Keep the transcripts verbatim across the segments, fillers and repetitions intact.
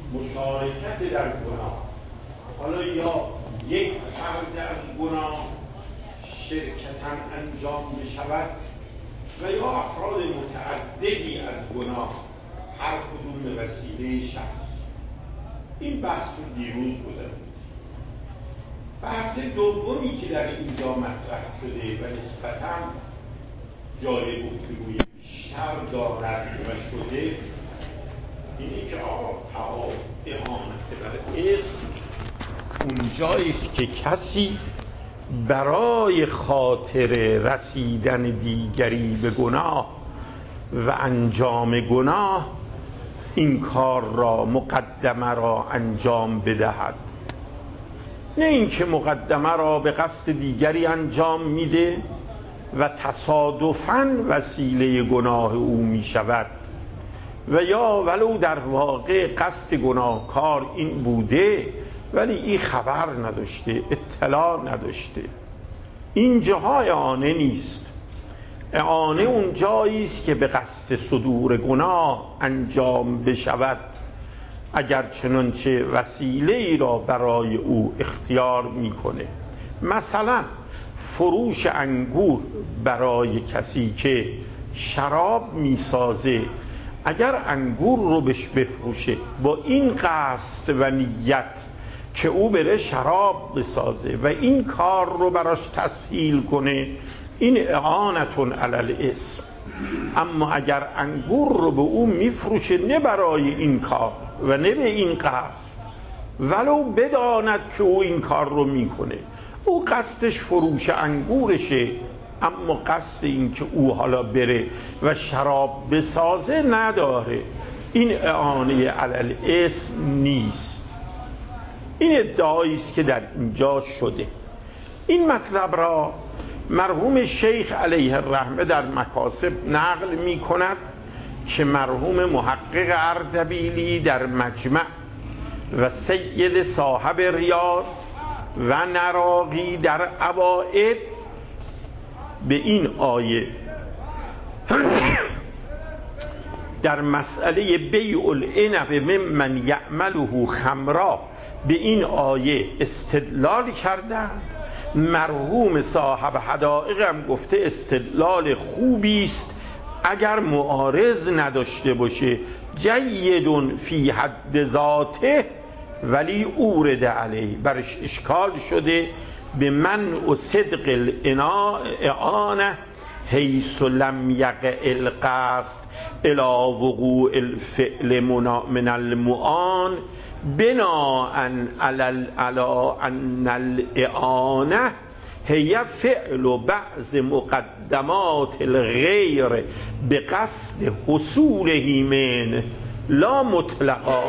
مشارکت در گناه، حالا یا یک فرد از گناه شرکتاً انجام بشود و یا افراد متعددی از گناه، هر کدوم به وسیله شخص. این بحث رو دیروز گذاشت. بحث دومی که در اینجا مطرح شده و نسبتاً جای گفتگوی بیشتر دارد و شده اینه که آقا اهانت بر اسم اونجاییست که کسی برای خاطر رسیدن دیگری به گناه و انجام گناه این کار را مقدمه را انجام بدهد، نه اینکه مقدمه را به قصد دیگری انجام میده و تصادفاً وسیله گناه او می شود و یا ولو در واقع قصد گناهکار این بوده ولی این خبر نداشته، اطلاع نداشته. این جاهای اعانه نیست. اعانه اون جاییست که به قصد صدور گناه انجام بشود، اگر چنانچه وسیله ای را برای او اختیار میکنه. مثلا فروش انگور برای کسی که شراب میسازه، اگر انگور رو بهش بفروشه با این قصد و نیت که او بره شراب بسازه و این کار رو براش تسهیل کنه، این اعانتون علی الاسم. اما اگر انگور رو به او میفروشه نه برای این کار و نه به این قصد، ولو بداند که او این کار رو میکنه، او قصدش فروش انگورشه، اما قصد این که او حالا بره و شراب بسازه نداره، این اعانه علی الاسم نیست. این ادعاییست که در اینجا شده. این مطلب را مرحوم شیخ علیه الرحمه در مکاسب نقل می کند که مرحوم محقق اردبیلی در مجمع و سید صاحب ریاض و نراقی در عوائد به این آیه در مسئله بیع العنب ممن یعمله خمرا به این آیه استدلال کردند. مرحوم صاحب حدائق هم گفته استدلال خوبی است اگر معارض نداشته باشه، جیدون فی حد ذاته ولی اورد علیه، برش اشکال شده به منع صدق الاعانه حیث لم یقع القصد الی وقوع الفعل من المعان بناء علی ان الاعانه هی فعل بعض مقدمات الغیر به قصد حصوله منه لا مطلقا.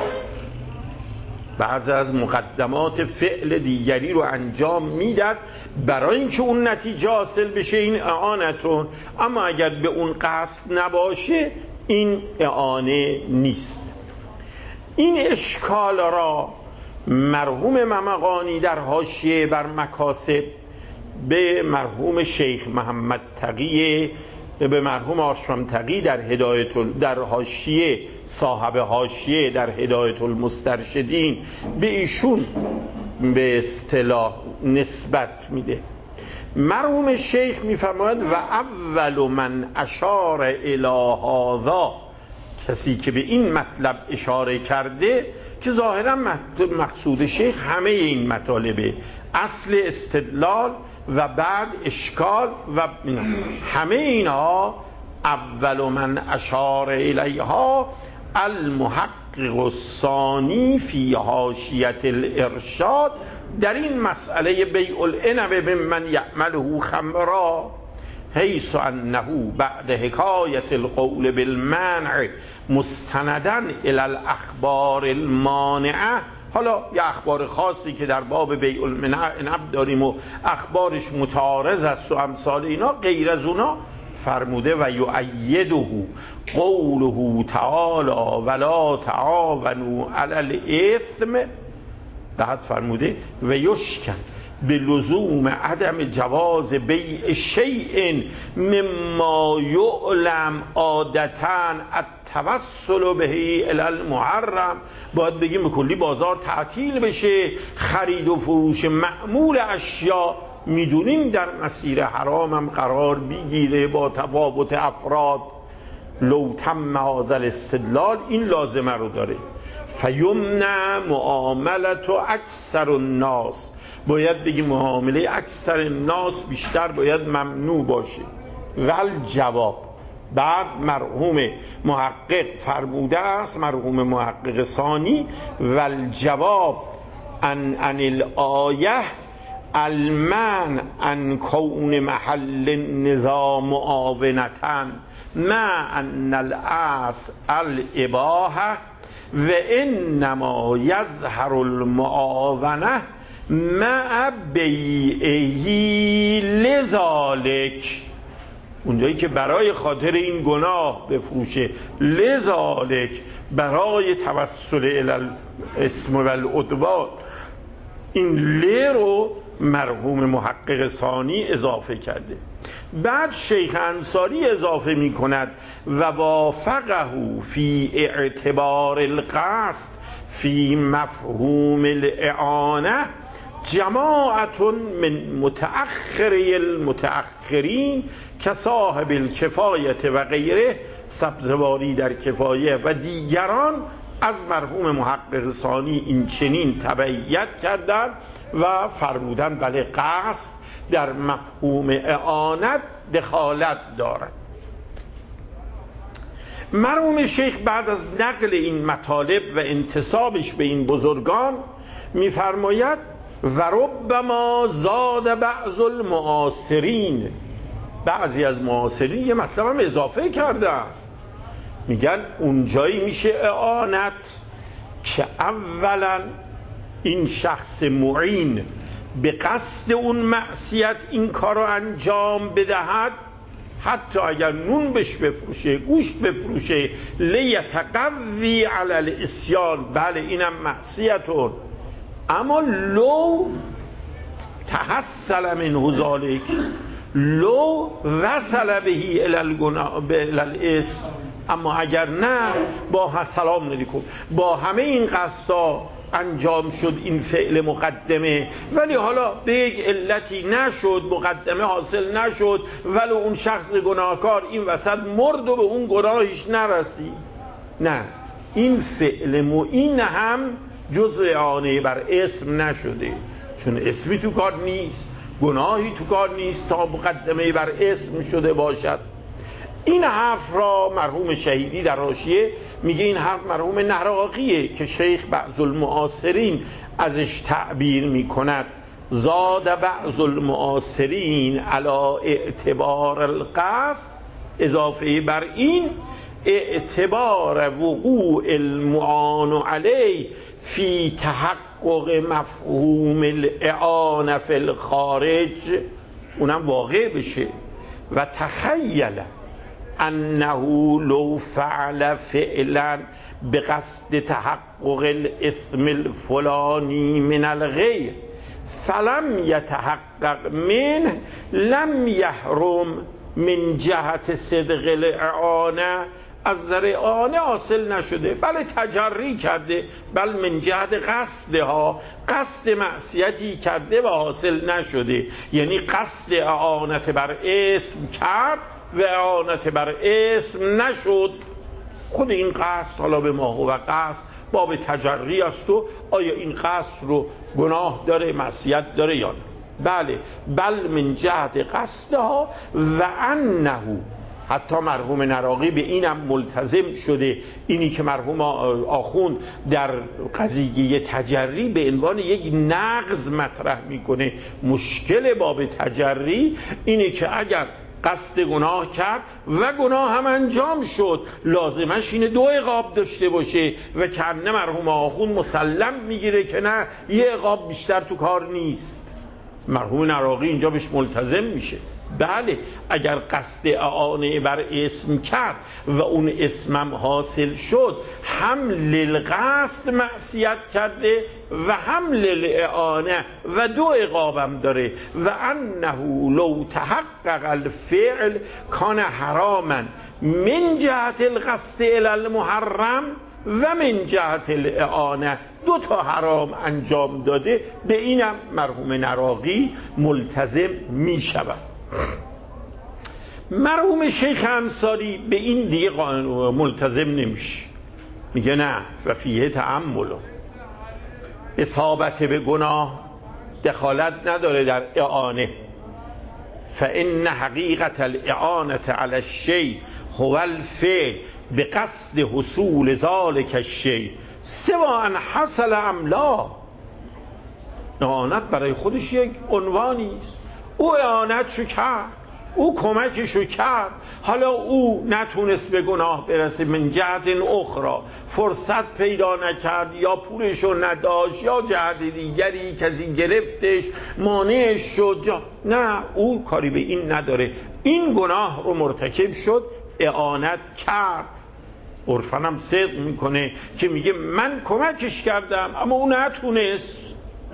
بعض از مقدمات فعل دیگری رو انجام میداد برای اینکه اون نتیجه حاصل بشه، این اعانتون، اما اگر به اون قصد نباشه این اعانه نیست. این اشکال را مرحوم ممقانی در حاشیه بر مکاسب به مرحوم شیخ محمد تقی به مرحوم آشرم تقی در هدایت در حاشیه صاحب حاشیه در هدایت المسترشدین به ایشون به اصطلاح نسبت میده. مرحوم شیخ میفرماید و اول من اشار الی هذا، کسی که به این مطلب اشاره کرده که ظاهرا مقصود شیخ همه این مطالبه، اصل استدلال و بعد اشکال و همه اینها، اول من اشار الیها المحقق الثانی فی حاشیه الارشاد در این مسئله بیع العنب ممن یعمله خمرا حیث انه بعد حکایت القول بالمنع مستندا الی الاخبار المانعه. حالا یه اخبار خاصی که در باب بیع العنب داریم و اخبارش متعارض است و امثال اینا، غیر از اونا فرموده و یؤیده قوله تعالی ولا تعاونوا علی الاثم، بعد فرموده و یشکن به لزوم عدم جواز بیع شیء مما یعلم عادتاً التوسل به الی المحرم، باید بگیم به کلی بازار تعطیل بشه، خرید و فروش معمول اشیا میدونیم در مسیر حرام هم قرار بگیره با تفاوت افراد. لو تم هذا الاستدلال، این لازمه رو داره. فیمنع معاملت اکثر الناس، باید بگیم معامله اکثر الناس بیشتر باید ممنوع باشه. ول جواب، بعد مرحوم محقق فرموده است، مرحوم محقق ثانی، ول جواب ان ان الآیه المنع عن کون محل النزاع معاونة مع ان الاصل الاباحه و انما یظهر المعاونه مع بیعه لذالک، اونجایی که برای خاطر این گناه بفروشه، لذالک برای توسل الی الاسم و العدوان، این ل رو مرحوم محقق ثانی اضافه کرده. بعد شیخ انصاری اضافه می کند و وافقه فی اعتبار القصد فی مفهوم الاعانه جماعت من متأخری المتأخرین که صاحب الکفایت و غیره، سبزواری در کفایه و دیگران از مرحوم محقق ثانی این چنین تبعیت کردند و فرمودند بله قصد در مفهوم اعانت دخالت دارد. مرحوم شیخ بعد از نقل این مطالب و انتسابش به این بزرگان میفرماید و ربما زاد بعض المعاصرین، بعضی از معاصرین یه مطلب هم اضافه کردن، میگن اونجایی میشه اعانت که اولا این شخص معین به قصد اون معصیت این کار رو انجام بدهد، حتی اگر نون بش بفروشه، گوشت بفروشه، لیتقوی علی الاسیان، بله اینم معصیتون، اما لو تحصل منه ذالک، لو وصل بهی الی الاسم، اما اگر نه با سلام علیکم با همه این قصدا انجام شد این فعل مقدمه، ولی حالا به یک علتی نشد، مقدمه حاصل نشد، ولی اون شخص گناهکار این وسط مرد و به اون گناهش نرسید، نه، این فعل معین هم جزء اعانه بر اسم نشده، چون اسمی تو کار نیست، گناهی تو کار نیست تا مقدمه بر اسم شده باشد. این حرف را مرحوم شهیدی در حاشیه میگه این حرف مرحوم نراقیه که شیخ بعض المعاصرین ازش تعبیر میکند، زاد بعض المعاصرین علی اعتبار القصد، اضافه بر این اعتبار وقوع المعان علی فی تحقق مفهوم الاعانه فی الخارج، اونم واقع بشه. و تخیل انه لو فعل فعلا بقصد تحقق الاثم الفلانی من الغیر فلم يتحقق منه لم يحرم من جهت صدق الاعانه، از در اعانه حاصل نشده، بله تجری کرده، بله من جهت قصدها، قصد معصیتی کرده و حاصل نشده، یعنی قصد اعانت بر اسم کرد و اعانت بر اسم نشد. خود این قصد حالا به ما و قصد باب تجری است و آیا این قصد رو گناه داره، معصیت داره یا نه؟ بله، بل من جهت قصدها و انه، حتی مرحوم نراقی به اینم ملتزم شده، اینی که مرحوم آخوند در قضیه تجری به عنوان یک نقض مطرح میکنه. مشکل باب تجری اینه که اگر قصد گناه کرد و گناه هم انجام شد، لازمش اینه دو عقاب داشته باشه و کنه مرحوم آخوند مسلم میگیره که نه، یه عقاب بیشتر تو کار نیست. مرحوم نراقی اینجا بهش ملتزم میشه. بله اگر قصد اعانه بر اسم کرد و اون اسمم حاصل شد، هم للقصد معصیت کرده و هم للاعانه و دو عقابم داره. و انه لو تحقق الفعل کان حراما من جهت القصد الی المحرم و من جهت الاعانه، دو تا حرام انجام داده، به اینم مرحوم نراقی ملتزم می شود. مرحوم شیخ انصاری به این دیگه ملتزم نمیشه، میگه نه و فیه تأمل، اصابت به گناه دخالت نداره در اعانه. فإن حقیقت الاعانة علی الشیء هو الفعل به قصد حصول ذلک الشیء سواء حصل ام لا. اعانت برای خودش یک عنوانی است. او اعانتشو کرد، او کمکشو کرد، حالا او نتونست به گناه برسه، من جهت اخرى فرصت پیدا نکرد یا پولشو نداشت یا جهت دیگری کسی گرفتش مانعش شد جا. نه، او کاری به این نداره، این گناه رو مرتکب شد، اعانت کرد. عرفان هم صدق میکنه که میگه من کمکش کردم اما او نتونست.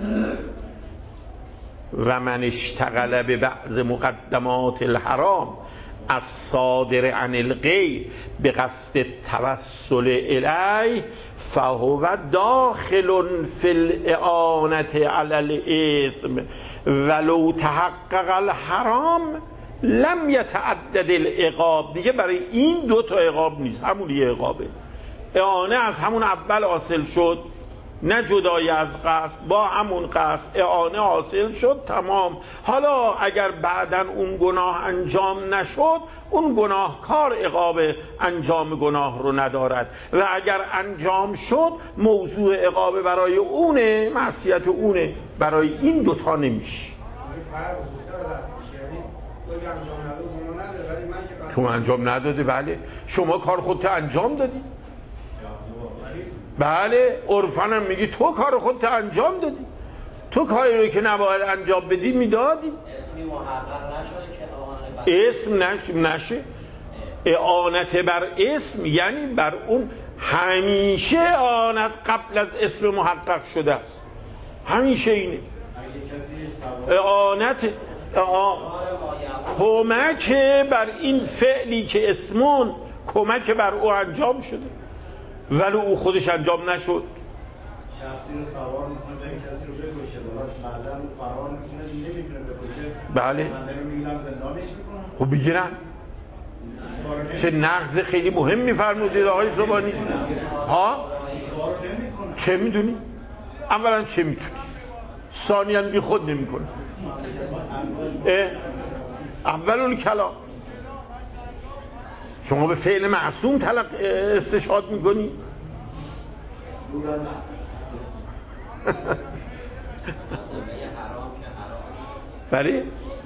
و من اشتغل به بعض مقدمات الحرام الصادر عن الغیر به قصد توسل الیه فهو داخل فی الاعانة علی الاثم ولو تحقق الحرام لم یتعدد العقاب. دیگه برای این دو تا عقاب نیست، همون یه عقابه. اعانه از همون اول حاصل شد، نه جدای از قصد، با همون قصد اعانه حاصل شد، تمام. حالا اگر بعداً اون گناه انجام نشد، اون گناهکار عقاب انجام گناه رو ندارد و اگر انجام شد موضوع عقاب برای اونه، معصیت اونه، برای این دوتا نمیشه. شما انجام نداده، بله شما کار خودت انجام دادی، بله عرفانم میگی تو کار خودت انجام دادی، تو کاری رو که نباید انجام بدی میدادی. اسمی محقق نشده که اسم نشه, نشه. اعانت بر اسم یعنی بر اون همیشه اعانت قبل از اسم محقق شده است، همیشه اینه اعانت اعا... کمک بر این فعلی که اسمون کمک بر او انجام شده ولی او خودش انجام نشد. شخصی رو سوار میکنه به کسی رو بکشه، بعدا رو فرار میکنه نمیتونه بکشه، بله من میگیرم زندانش میکنم. خب بگیرن. چه نقض خیلی مهم میفرمودید آقای زبانی. ها چه میدونی؟ اولا چه میدونی؟ ثانیاً بی خود نمیکنه. اول کلام شما به فعل معصوم تلق استشهاد میکنی؟ بله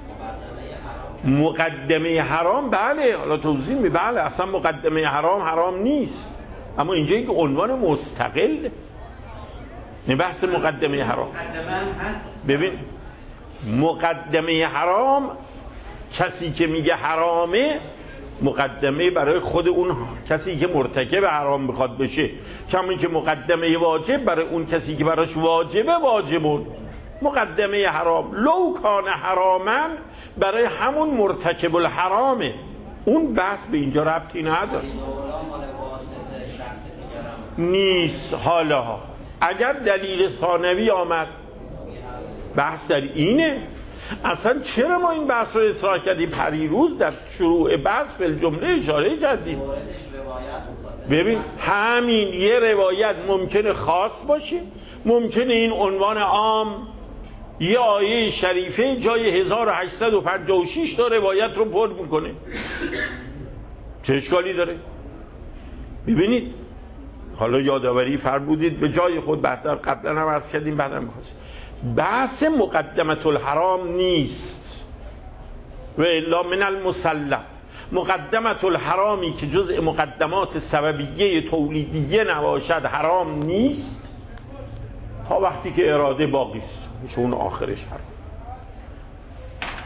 مقدمه حرام، بله حالا توضیح می، بله اصلا مقدمه حرام حرام نیست، اما اینجا یک عنوان مستقل نه. بحث مقدمه حرام، ببین مقدمه حرام کسی که میگه حرامه مقدمه برای خود اون کسی که مرتکب حرام میخواد بشه، کما که مقدمه واجب برای اون کسی که براش واجبه واجبون. مقدمه حرام لو کان حراما برای همون مرتکب الحرامه، اون بحث به اینجا ربطی نداره نیست. حالا اگر دلیل ثانوی آمد بحث در اینه. اصلا چرا ما این بحث رو اطلاع کردیم؟ پریروز در شروع بحث فی الجمله اشاره کردیم. ببین همین یه روایت ممکنه خاص باشه، ممکنه این عنوان عام یه آیه شریفه جای هزار و هشتصد و پنجاه و شش تا روایت رو پر میکنه، چه اشکالی داره؟ ببینید حالا یادآوری فرمودید به جای خود، بهتر قبلا هم عرض کردیم بعدم میخواست بحث مقدمت الحرام نیست و الا من المسلم مقدمت الحرامی که جزء مقدمات سببیه تولیدیه نباشد حرام نیست تا وقتی که اراده باقی است، چون آخرش حرام.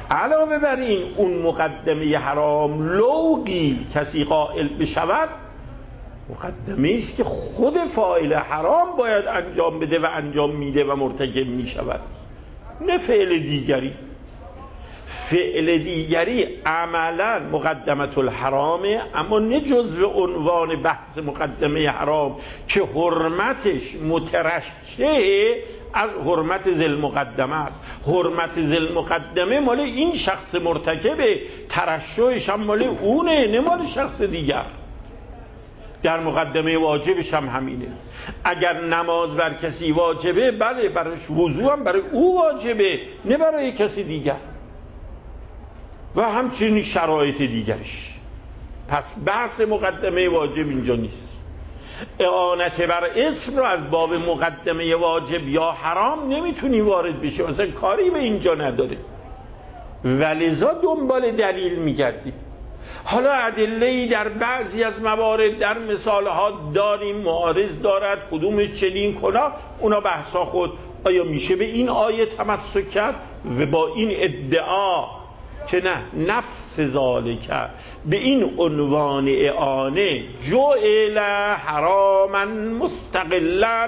علاوه بر این اون مقدمه حرام لو قیل کسی قائل بشود، مقدمه است که خود فاعل حرام باید انجام بده و انجام میده و مرتکب میشود، نه فعل دیگری. فعل دیگری عملا مقدمه الحرامه، اما نه جزو عنوان بحث مقدمه حرام که حرمتش مترشح از حرمت ذل مقدمه است. حرمت ذل مقدمه مال این شخص مرتکبه، ترشحش هم مال اونه، نه مال شخص دیگر. در مقدمه واجبش هم همینه. اگر نماز بر کسی واجبه، بله برایش وضو هم برای او واجبه، نه برای کسی دیگر، و همچنین شرایط دیگرش. پس بحث مقدمه واجب اینجا نیست. اعانت بر اسم رو از باب مقدمه واجب یا حرام نمیتونی وارد بشه، مثلا کاری به اینجا نداره، ولذا دنبال دلیل میگردی. حالا ادله‌ای در بعضی از موارد در مثالها داریم، معارض دارد، کدومش چنین کنا، اونا بحثا خود. آیا میشه به این آیه تمسک کرد و با این ادعا که نه نفس ذالکه به این عنوان اعانه جعل حراما مستقلا،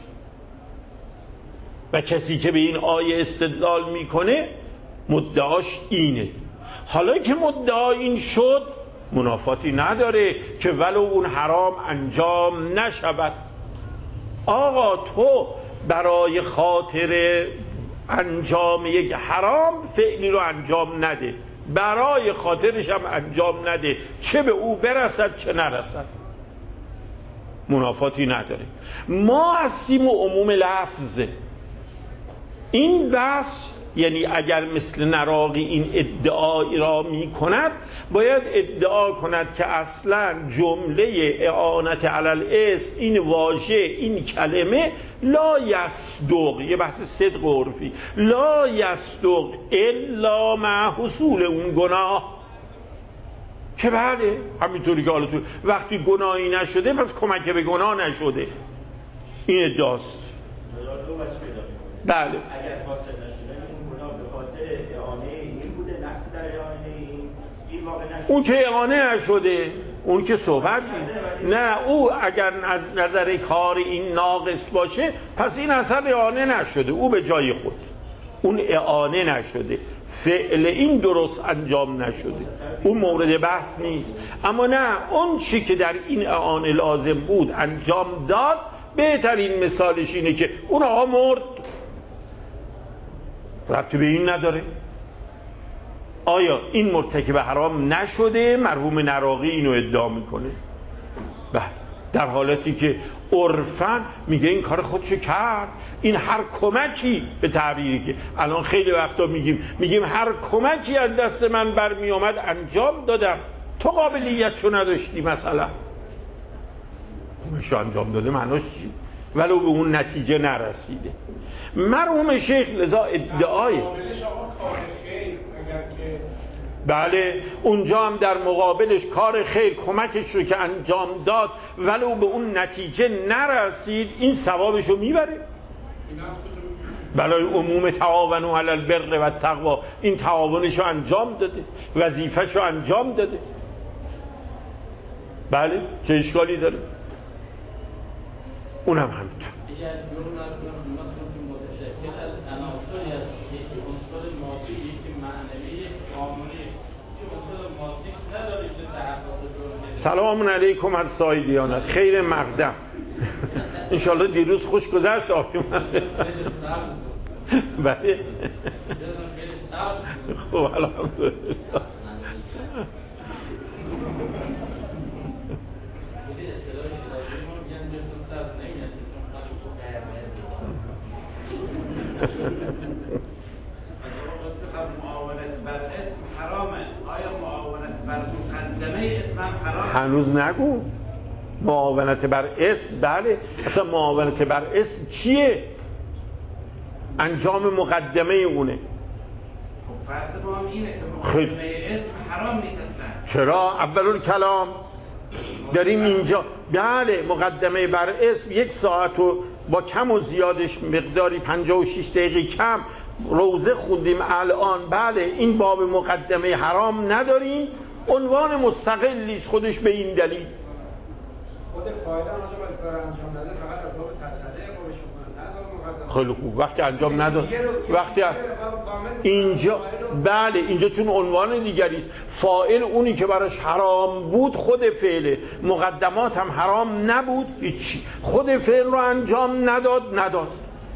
و کسی که به این آیه استدلال میکنه مدعاش اینه. حالا که مدعا این شد، منافاتی نداره که ولو اون حرام انجام نشود. آقا تو برای خاطر انجام یک حرام فعلی رو انجام نده، برای خاطرش هم انجام نده، چه به او برسد چه نرسد، منافاتی نداره. ما هستیم و عموم لفظه. این بحث یعنی اگر مثل نراقی این ادعایی را می کند، باید ادعا کند که اصلا جمله اعانت علی الاسم، این واژه، این کلمه لا یصدق، یه بحث صدق عرفی، لا یصدق الا مع حصول اون گناه. که بله همینطوری که حالا تو وقتی گناهی نشده پس کمک به گناه نشده، این ادعاست. بله اگر فاسد نشده اون گناه به خاطر اعانه این بوده، نقص در اعانه این این واقع نشده، اون که اعانه نشده، اون که صحبت نید. نه، او اگر از نظر کار این ناقص باشه پس این اثر اعانه نشده، او به جای خود، اون اعانه نشده، فعل این درست انجام نشده، اون مورد بحث نیست. اما نه، اون چی که در این اعانه لازم بود انجام داد، بهترین مثالش اینه که اون آقا مرد، ربطی به این نداره. آیا این مرتکب حرام نشده؟ مرحوم نراقی اینو ادعا میکنه. بله، در حالتی که عرفاً میگه این کار خودشو کرد، این هر کمکی، به تعبیری که الان خیلی وقتا میگیم میگیم هر کمکی از دست من برمی اومد انجام دادم، تو قابلیتشو نداشتی، مثلا کمکشو انجام داده معناش چی؟ ولو به اون نتیجه نرسیده. مرحوم شیخ لذا ادعای بله اونجا هم در مقابلش کار خیر کمکش رو که انجام داد ولو به اون نتیجه نرسید، این ثوابش رو میبره. بلای عموم تعاونوا علی البر و التقوا، این تعاونش رو انجام داده، وظیفه‌ش رو انجام داده. بله، چه اشکالی داره؟ اونم همینطور. اگر جرم متشکل از عناصری است، یکی عنصر مادی، یکی معنوی، یکی قانونی، یکی عنصر مادی نداره که تحقق جرم. سلام علیکم از سای دیانت، خیر مقدم. انشالله دیروز خوش گذشت آبی من. بله خب الحمدلله. معاونت بر اسم حرامه، آیا معاونت بر مقدمه اسم هم حرامه؟ هنوز نگو معاونت بر اسم. بله، اصلا معاونت بر اسم چیه؟ انجام مقدمه اونه. خب فرض ما هم اینه که مقدمه اسم حرام نیست اصلا. چرا؟ اول کلام داریم اینجا. بله، مقدمه بر اسم یک ساعت و با کم و زیادش مقداری پنجاه و شش دقیقه کم روزه خوندیم الان، بله این باب مقدمه حرام نداریم، عنوان مستقلی است خودش به این دلیل. خود فایده آنجا باید کار انجام نده فقط از باب تجربه اقامش کنه، نه باب مقدمه. خیلی خوب، وقتی انجام نداد وقتی اینجا بله اینجا چون عنوان دیگری است، فاعل اونی که براش حرام بود خود فعله، مقدمات هم حرام نبود هیچی، خود فعل رو انجام نداد نداد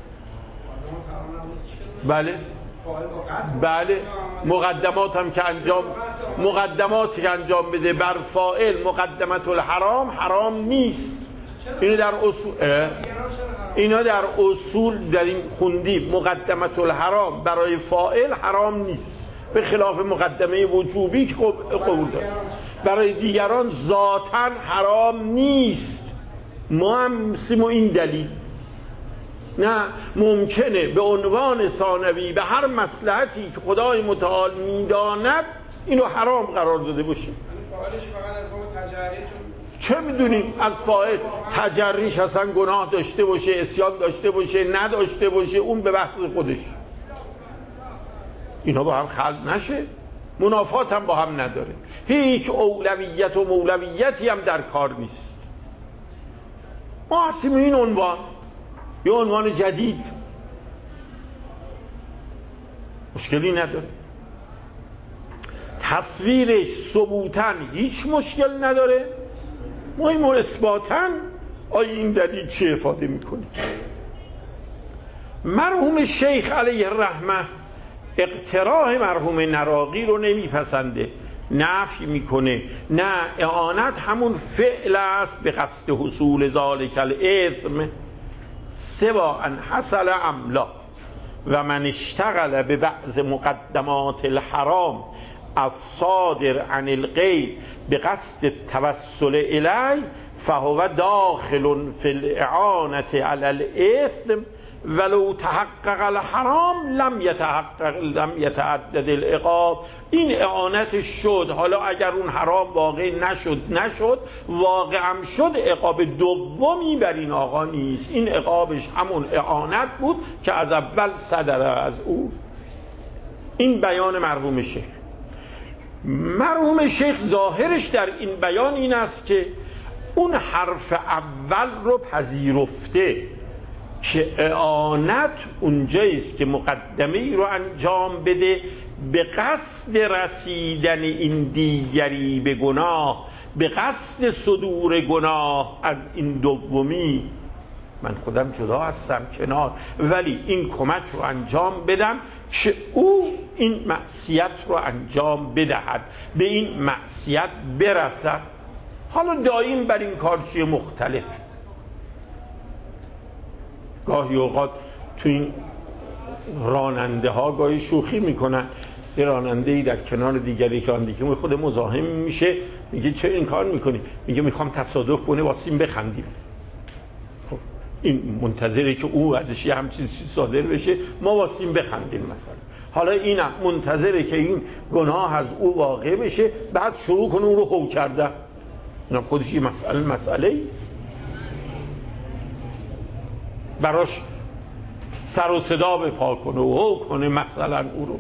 بله بله مقدمات هم که انجام مقدماتی که انجام بده بر فاعل مقدمت الحرام حرام نیست. اینو در اصول اینا در اصول در این خوندیم، مقدمت الحرام برای فاعل حرام نیست، به خلاف مقدمه وجوبی که قبول داره، برای دیگران ذاتاً حرام نیست. ما هم سیم این دلیل نه، ممکنه به عنوان ثانوی به هر مصلحتی که خدای متعال میداند اینو حرام قرار داده باشه. چه میدونیم از فاعل تجریش اصلا گناه داشته باشه، عصیان داشته باشه، نداشته باشه، اون به بحث خودش، اینا با هم خلط نشه، منافات هم با هم نداره، هیچ اولویت و مولویتی هم در کار نیست. ما هستیم این عنوان یه عنوان جدید، مشکلی نداره، تصویرش ثبوتاً هیچ مشکل نداره، مهم و اثباتاً آیا این دلیل چه افاده میکنه. مرحوم شیخ علیه الرحمه اقتراح مرحوم نراقی رو نمیپسنده، نفی میکنه، نه اعانت همون فعل است به قصد حصول ذالک الاثم سوا ان حصل املا و من اشتغل به بعض مقدمات الحرام الصادر عن الغیر به قصد التوسل الی فهو داخل فی الاعانة علی الاثم ولو تحقق الحرام لم یتحقق لم یتعدد العقاب. این اعانت شد، حالا اگر اون حرام واقع نشد نشد، واقع هم شد، عقاب دومی بر این آقا نیست، این عقابش همون اعانت بود که از اول صدر از او. این بیان مرحوم شیخ. مرحوم شیخ ظاهرش در این بیان این است که اون حرف اول رو پذیرفته که اعانت اونجاییست که مقدمه ای رو انجام بده به قصد رسیدن این دیگری به گناه، به قصد صدور گناه از این دومی. من خودم جدا هستم کنار، ولی این کمک رو انجام بدم که او این معصیت رو انجام بدهد، به این معصیت برسد. حالا دایم بر این کار چیه مختلف، گاهی اوقات تو این راننده ها گاهی شوخی میکنن، یه راننده ای در کنار دیگری که راننده که خود مزاحم میشه، میگه چه این کار میکنی؟ میگه میخوام تصادف کنه واسیم بخندیم. خب این منتظره که او ازش یه همچین چیز صادر بشه ما واسیم بخندیم مثلا. حالا اینم منتظره که این گناه از او واقع بشه بعد شروع کنه اون رو هو کرده. اینم خودش یه مسئله مسئله ایست، براش سر و صدا بپا کنه و هو کنه مثلا او رو.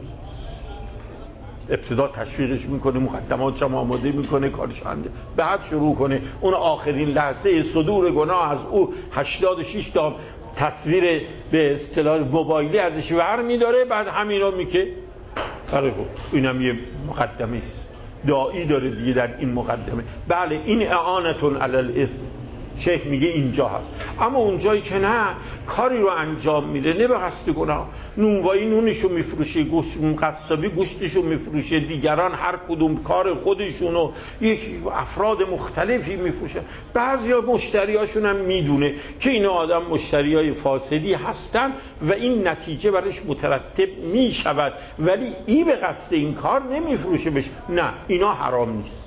ابتدا تشویقش میکنه، مقدماتش هم آماده میکنه، کارش انجام، بعد شروع کنه اون آخرین لحظه صدور گناه از او هشتاد و شش تا تصویر به اصطلاح موبایلی ازش ور میداره، بعد همین رو میگه. آره خب اینم یه مقدمه است، داعی داره دیگه در این مقدمه. بله این اعانتون علی الاثم، شیخ میگه اینجا هست. اما اونجایی که نه، کاری رو انجام میده نه به قصد گناه، نونوایی نونشو میفروشه، گوشت قصابی گوشتشو میفروشه، دیگران هر کدوم کار خودشونو یک افراد مختلفی میفروشه. بعضیا مشتریاشون هم میدونه که این آدم مشتریای فاسدی هستن و این نتیجه برش مترتب میشود، ولی ای به قصد این کار نمیفروشه بشه. نه، اینا حرام نیست.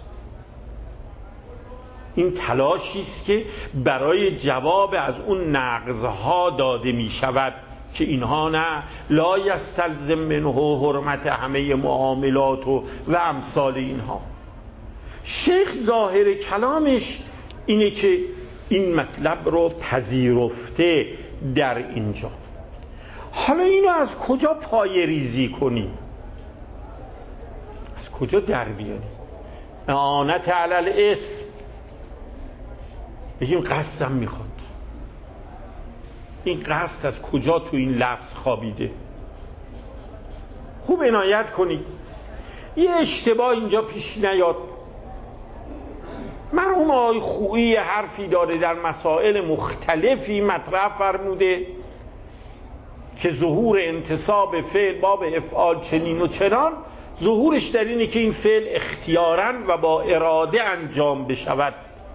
این تلاشی است که برای جواب از اون نقضها داده می شود که اینها نه لا یستلزم منه حرمت همه معاملات و, و امثال اینها. شیخ ظاهر کلامش اینه که این مطلب رو پذیرفته در اینجا. حالا اینو از کجا پای ریزی کنی؟ از کجا در بیاری؟ اعانت علی الاسم، بگیم قصدم میخواد. این قصد از کجا تو این لفظ خوابیده؟ خوب عنایت کنید یه اشتباه اینجا پیش نیاد. مرحوم آقای خویی حرفی داره در مسائل مختلفی مطرح فرموده که ظهور انتصاب فعل باب افعال چنین و چنان، ظهورش در اینه که این فعل اختیاراً و با اراده انجام بشود،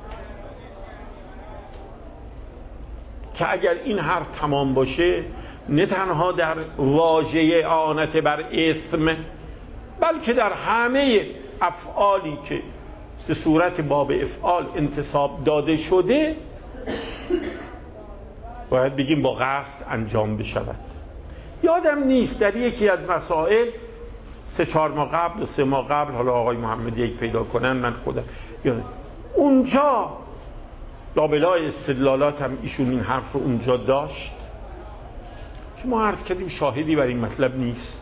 که اگر این حرف تمام باشه نه تنها در واژه اعانت بر اثم، بلکه در همه افعالی که به صورت باب افعال انتصاب داده شده باید بگیم با قصد انجام بشود. یادم نیست در یکی از مسائل سه چهار ماه قبل و سه ماه قبل، حالا آقای محمدی یک پیدا کنن من خودم یادم، اونجا لابلای استدلالات هم ایشون این حرف رو اونجا داشت که ما عرض کردیم شاهدی بر این مطلب نیست.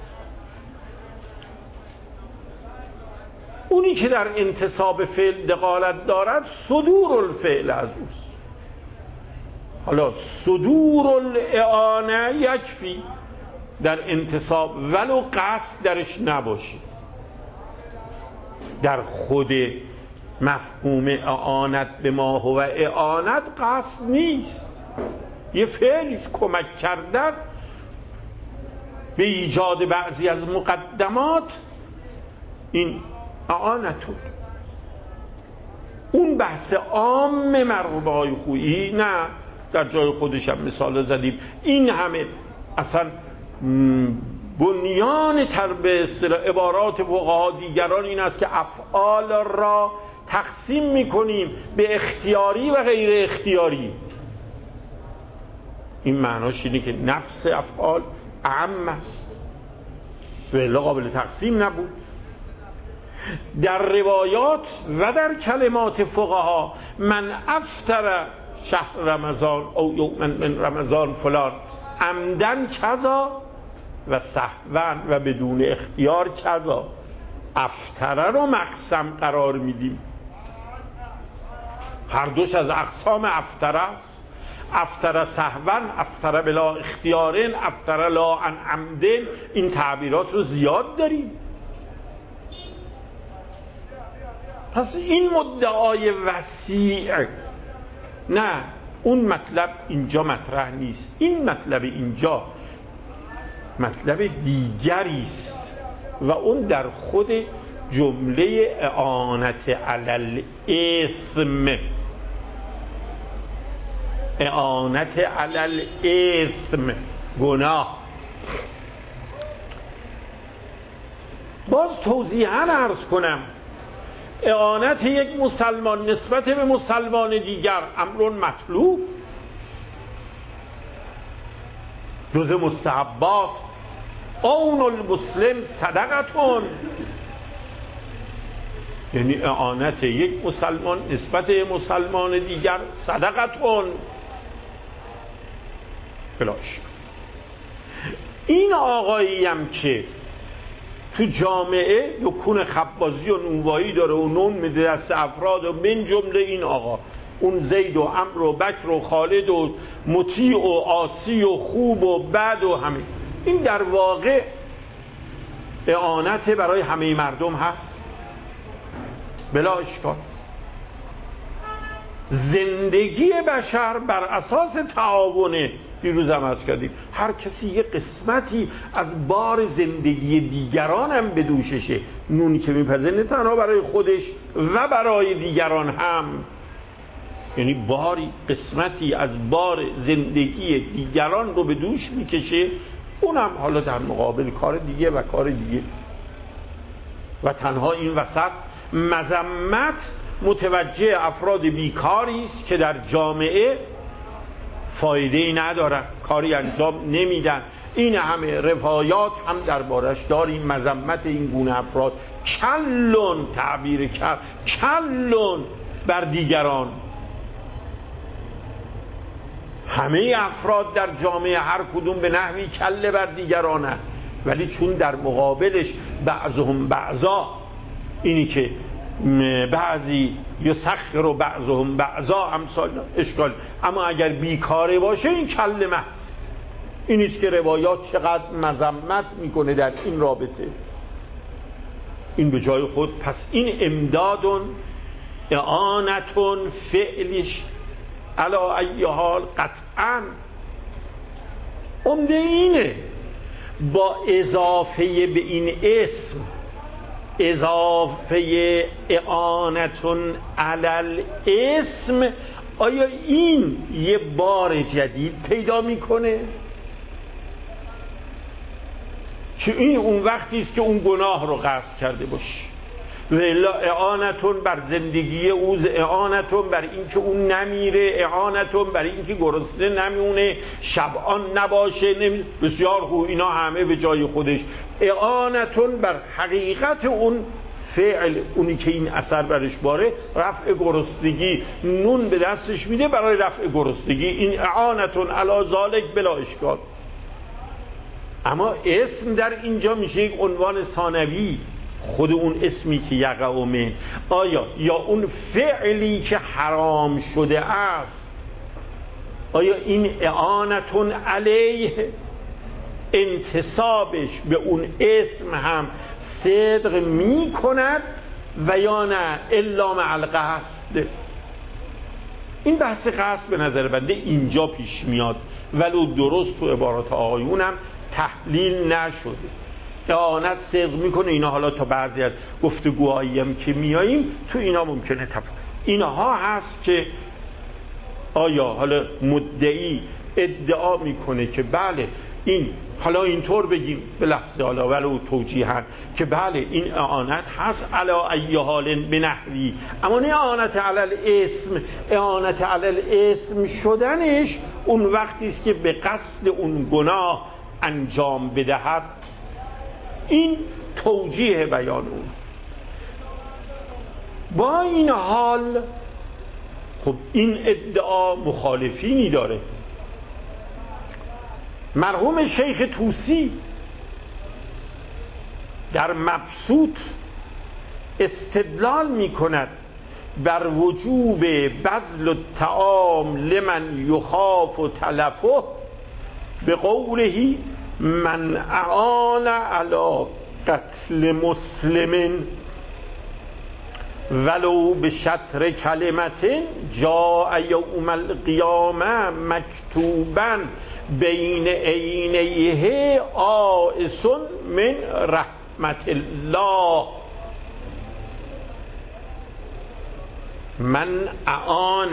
اونی که در انتصاب فعل دخالت دارد صدور الفعل از اوست. حالا صدور الاعانه یکفی در انتصاب ولو قصد درش نباشی. در خود مفهوم اعانت به ما هو اعانت قصد نیست، یه فعلی کمک کردن به ایجاد بعضی از مقدمات، این اعانتون. اون بحث عام مرغوب های خویی نه، در جای خودش هم مثال زدیم. این همه اصلا بنیان تر به اصطلاح عبارات فقها دیگران این است که افعال را تقسیم میکنیم به اختیاری و غیر اختیاری. این معناش اینه که نفس افعال اعم است و الا قابل تقسیم نبود. در روایات و در کلمات فقها من افطر شهر رمضان او یوما من رمضان فلان عمدن کذا و سهوا و بدون اختیار کذا، افطره رو مقسم قرار میدیم. هر دوش از اقسام افطره است. افطره سهوا، افطره بلا اختیارن، افطره لا عن عمدن. این تعبیرات رو زیاد داریم. پس این مدعای وسیع نه، اون مطلب اینجا مطرح نیست. این مطلب اینجا مطلب دیگری است و اون در خود جمله اعانت علی الاثم، اعانت علی الاثم، گناه. باز توضیحاً عرض کنم اعانت یک مسلمان نسبت به مسلمان دیگر امر مطلوب، جز مستحبات. عون المسلم صدقتون، یعنی اعانت یک مسلمان نسبت به مسلمان دیگر صدقتون بلاش. این آقایی هم که تو جامعه دکون خبازی و نونوایی داره و نون میده دست افراد و من جمله این آقا، اون زید و عمر و بکر و خالد و مطیع و عاصی و خوب و بد و همه، این در واقع اعانت برای همه مردم هست بلا اشکال. زندگی بشر بر اساس تعاونه، دیروز هم عرض کردیم هر کسی یه قسمتی از بار زندگی دیگران هم به دوششه. نونی که میپزه نه تنها برای خودش و برای دیگران هم، یعنی باری قسمتی از بار زندگی دیگران رو به دوش میکشه، اونم حالا در مقابل کار دیگه و کار دیگه. و تنها این وسط مذمت متوجه افراد بیکاری است که در جامعه فایده‌ای ندارن، کاری انجام نمیدن. این همه روایات هم دربارش داریم، مذمت این گونه افراد. کلون تعبیر کرد، کلون بر دیگران. همه افراد در جامعه هر کدوم به نحوی کله بر دیگرانه، ولی چون در مقابلش بعضهم بعضا، اینی که بعضی یسخر و بعضهم بعضا امثال اشکال، اما اگر بیکاره باشه این کله محض. این نیست که روایات چقدر مذمت میکنه در این رابطه. این به جای خود. پس این امدادون اعانتون فعلش علا ای حال قطعا عمده اینه. با اضافه به این اسم، اضافه اعانتون علل اسم، آیا این یه بار جدید پیدا میکنه؟ چون این اون وقتی است که اون گناه رو قصد کرده باشه. و الا اعانتون بر زندگی او، اعانتون بر این که اون نمیره، اعانتون بر این که گرسنه نمیونه، شبعان نباشه، نمی... بسیار خوب، اینا همه به جای خودش. اعانتون بر حقیقت اون فعل، اونی که این اثر برش باره، رفع گرسنگی، نون به دستش میده برای رفع گرسنگی، این اعانتون علی ذالک بلا اشکال. اما اسم در اینجا میشه یک عنوان ثانوی، خود اون اسمی که یقع من، آیا یا اون فعلی که حرام شده است، آیا این اعانتون علیه انتصابش به اون اسم هم صدق می کند و یا نه الا مع القصد. این بحث قصد به نظر بنده اینجا پیش میاد، ولو درست تو عبارات آقایونم تحلیل نشده. اعانت صدق میکنه اینا، حالا تا بعضی از گفتگوهایی هم که میاییم تو اینا ممکنه تفاوت اینها هست که آیا حالا مدعی ادعا میکنه که بله این، حالا اینطور بگیم به لفظ حالا ولو توجیهن که بله این اعانت هست علا ای حال بنحوی، اما نه اعانت علل اسم. اعانت علل اسم شدنش اون وقتی است که به قصد اون گناه انجام بدهد. این توجیه بیان اون. با این حال خب این ادعا مخالفینی داره. مرحوم شیخ طوسی در مبسوط استدلال می کند بر وجوب بذل الطعام لمن یخاف تلفه به قوله من اعان علی قتل مسلم ولو به شطر کلمت جاء یوم القیامه مکتوبا بین عینیه آئس من رحمت الله. من اعان،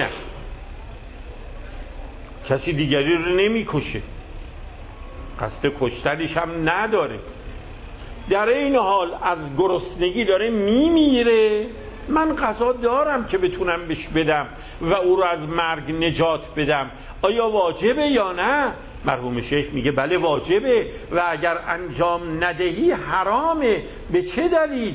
کسی دیگری رو نمی کشه، قصد کشتنش هم نداره، در این حال از گرسنگی داره میمیره، من غذا دارم که بتونم بهش بدم و او رو از مرگ نجات بدم. آیا واجبه یا نه؟ مرحوم شیخ میگه بله واجبه و اگر انجام ندهی حرامه. به چه دلیل؟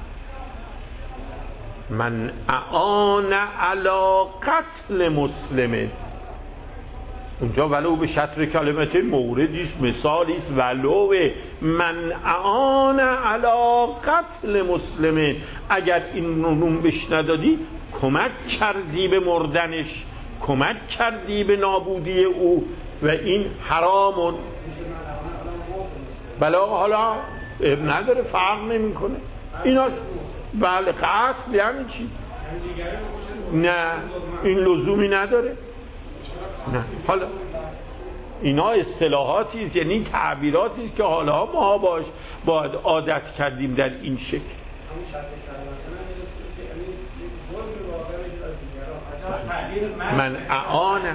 من اعان علی قتل مسلم، اونجا ولو به شطر کلمت موردیست، مثالیست، ولو من اعان علی قتل مسلم، اگر این نون بهش ندادی کمک کردی به مردنش، کمک کردی به نابودی او و این حرامون. بله حالا نداره، فرق نمی کنه اینا. بله قتل یعنی چی؟ نه این لزومی نداره. نه حالا اینا اصطلاحاتی است، یعنی تعبیراتی است که حالا ما باش باید عادت کردیم در این شکل. من اعانم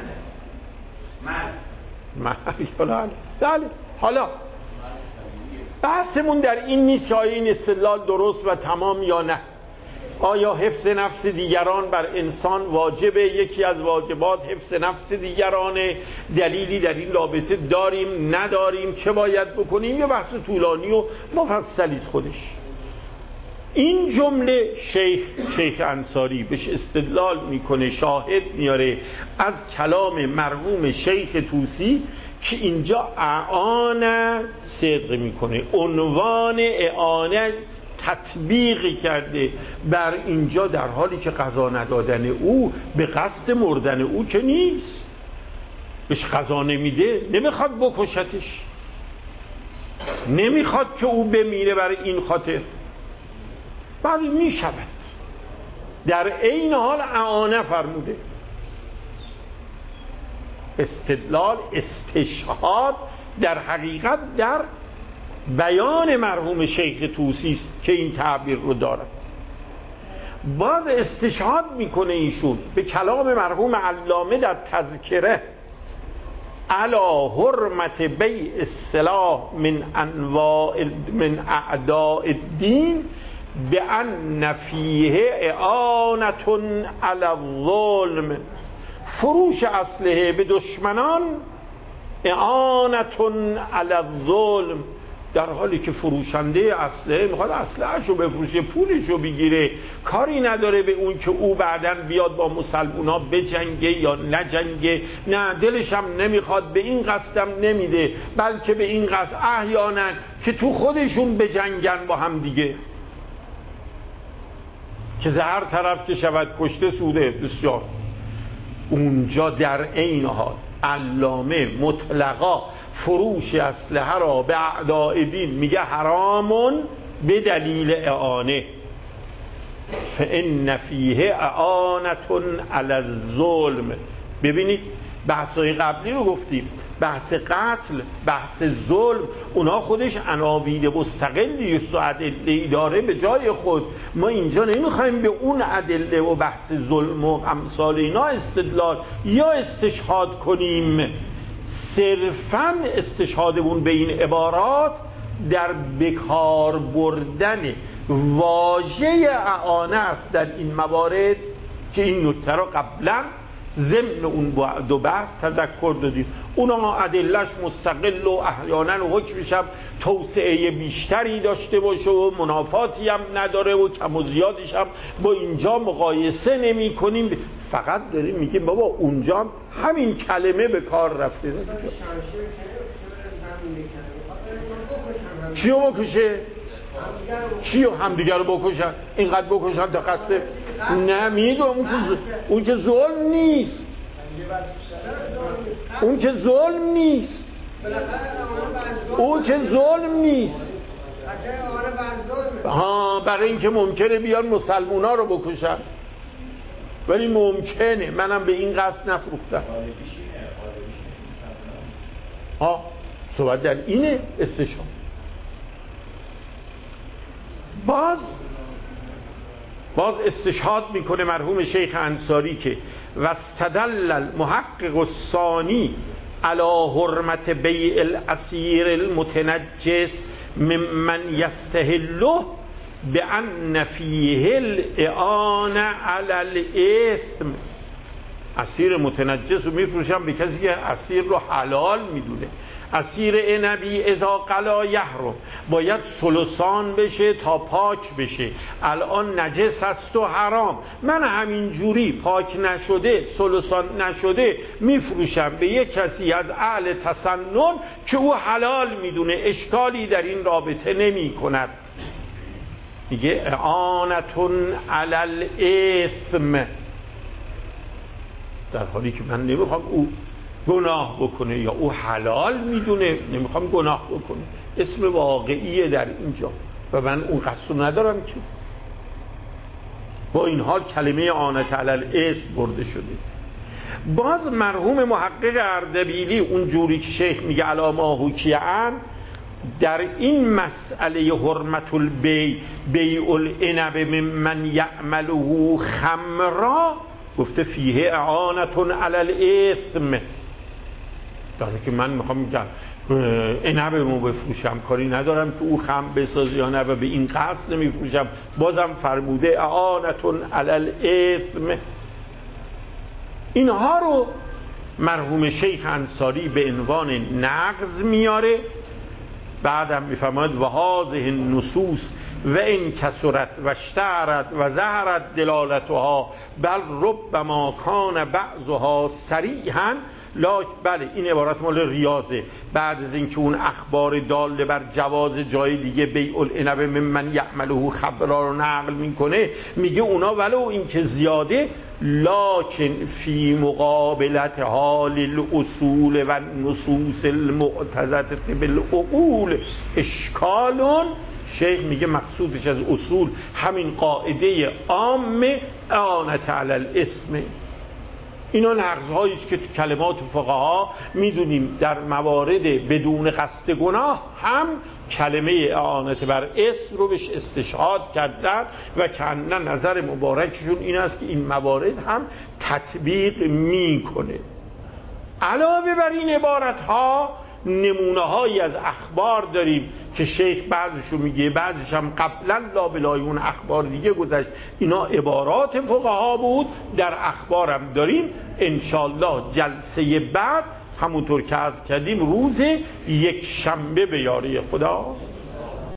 من من بله حالا بحثمون در این نیست که آیا این استدلال درست و تمام یا نه. آیا حفظ نفس دیگران بر انسان واجبه؟ یکی از واجبات حفظ نفس دیگرانه. دلیلی در این رابطه داریم نداریم؟ چه باید بکنیم؟ یه بحث طولانی و مفصلی است خودش. این جمله شیخ شیخ انصاری بهش استدلال میکنه، شاهد میاره از کلام مرحوم شیخ طوسی که اینجا اعانه صدق میکنه، عنوان اعانه تطبیق کرده بر اینجا، در حالی که قضا ندادن او به قصد مردن او که نیست، بهش قضا نمیده، نمیخواد بکشتش، نمیخواد که او بمیره برای این خاطر، بلی میشود. در عین حال اعانه فرموده. استدلال، استشهاد در حقیقت در بیان مرحوم شیخ طوسی است که این تعبیر رو دارد. باز استشهاد میکنه ایشون به کلام مرحوم علامه در تذکره علی حرمت بیع السلاح من انواع من اعداء الدین بأن فیه اعانة علی الظلم. فروش اسلحه به دشمنان اعانة علی الظلم، در حالی که فروشنده اسلحه میخواد اسلحه‌شو بفروشه، پولشو بگیره، کاری نداره به اون که او بعداً بیاد با مسلمونا بجنگه یا نجنگه، نه دلش هم نمیخواد، به این قصدم نمیده، بلکه به این قصد احیانا که تو خودشون بجنگن با هم دیگه، که هر طرف که شود کشته سوده. بسیار اونجا در عین حال علامه مطلقا فروش اسلحه را به اعداء دین میگه حرامون به دلیل اعانه، فان فیه اعانة علی الظلم. ببینید بحثای قبلی رو گفتیم، بحث قتل، بحث ظلم، اونا خودش عناوین مستقلی و ادله داره به جای خود. ما اینجا نمیخوایم به اون ادله و بحث ظلم و امثال اینا استدلال یا استشهاد کنیم، صرفاً استشهادمون به این عبارات در بکار بردن واژه اعانه است در این موارد، که این نکته را قبلا ضمن اون دو بحث تذکر دادیم. اونا ادلش مستقل و احیانا و حکمش هم توسعه بیشتری داشته باشه و منافاتی هم نداره و کم و زیادش هم با اینجا مقایسه نمی کنیم، فقط داریم میگیم بابا اونجا هم همین کلمه به کار رفته. چیو بکشه؟ چیو همدیگر رو بکشن؟ اینقدر بکشن تا قصه نمیدون. اون که اون که ظلم نیست، اون که ظلم نیست، اون که ظلم نیست. ها، برای اینکه ممکنه بیان مسلمونا رو بکشن، ولی ممکنه منم به این قصد نفروختم. ها، صحبت در اینه استشهاد. باز باز استشهاد میکنه مرحوم شیخ انصاری که واستدل المحقق الثانی علی حرمت بیع الاسیر المتنجس ممن یستحله بأن فیه الاعانة علی الاثم. اسیر متنجس رو میفروشن به کسی که اسیر رو حلال میدونه. اسیر عنبی اذا قلا یحرم، باید ثلثان بشه تا پاک بشه، الان نجس است و حرام. من همین جوری پاک نشده، ثلثان نشده میفروشم به یک کسی از اهل تسنن که او حلال میدونه، اشکالی در این رابطه نمی کند. میگه اعانة علی الاثم، در حالی که من نمیخوام او گناه بکنه یا او حلال میدونه، نمیخوام گناه بکنه. اسم واقعیه در اینجا و من اون قصد رو ندارم که. با این حال کلمه اعانة علی الاسم برده شده. باز مرحوم محقق اردبیلی اون جوری که شیخ میگه علی ما حکی عنه، در این مسئله حرمت البیع بیع العنب ممن یعمله خمرا گفته فیه اعانة علی الاثم. در که من میخوام عنبمو بفروشم، کاری ندارم که او خمر بسازه یا نه، و به این قصد نمیفروشم، بازم فرموده اعانة علی الاثم. اینها رو مرحوم شیخ انصاری به عنوان نقض میاره. بعدم میفرماید و هذه النصوص و این کسرت و اشتهرت و ظهرت دلالتها بل ربما کان بعضها صریحا لاک. بله این عبارت مال ریاضه، بعد از اینکه اون اخبار داله بر جواز جای دیگه بیع العنب ممن یعمله خبرا رو نقل میکنه، میگه اونا ولو اینکه زیاده لکن فی مقابلت حال الاصول و النصوص المعتزة بالعقول اشکالون. شیخ میگه مقصودش از اصول همین قاعده عام اعانت علی الاسم. اینا نقض‌هایی است که تو کلمات فقها میدونیم در موارد بدون قصد گناه هم کلمه اعانت بر اسم رو بهش استشهاد کردن و کنن نظر مبارکشون این است که این موارد هم تطبیق میکنه. علاوه بر این عبارت ها نمونه هایی از اخبار داریم که شیخ بعضشو میگه، بعضش هم قبلا لابلای اون اخبار دیگه گذشت. اینا عبارات فقها بود، در اخبارم داریم. انشالله جلسه بعد همونطور که عرض کردیم روز یک شنبه به یاری خدا